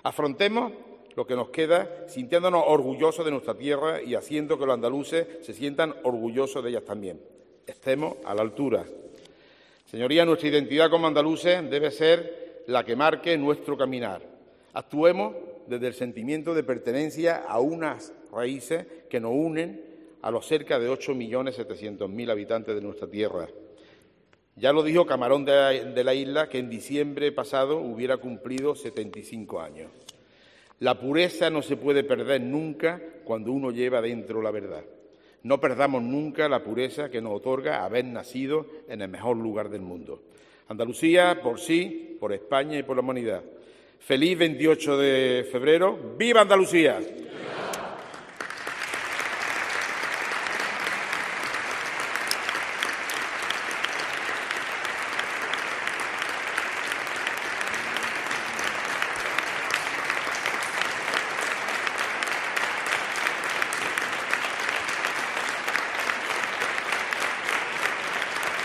Afrontemos lo que nos queda sintiéndonos orgullosos de nuestra tierra y haciendo que los andaluces se sientan orgullosos de ellas también. Estemos a la altura. Señorías, nuestra identidad como andaluces debe ser la que marque nuestro caminar. Actuemos desde el sentimiento de pertenencia a unas raíces que nos unen a los cerca de 8.700.000 habitantes de nuestra tierra. Ya lo dijo Camarón de la Isla, que en diciembre pasado hubiera cumplido 75 años. La pureza no se puede perder nunca cuando uno lleva dentro la verdad. No perdamos nunca la pureza que nos otorga haber nacido en el mejor lugar del mundo. Andalucía, por sí, por España y por la humanidad. Feliz 28 de febrero. ¡Viva Andalucía!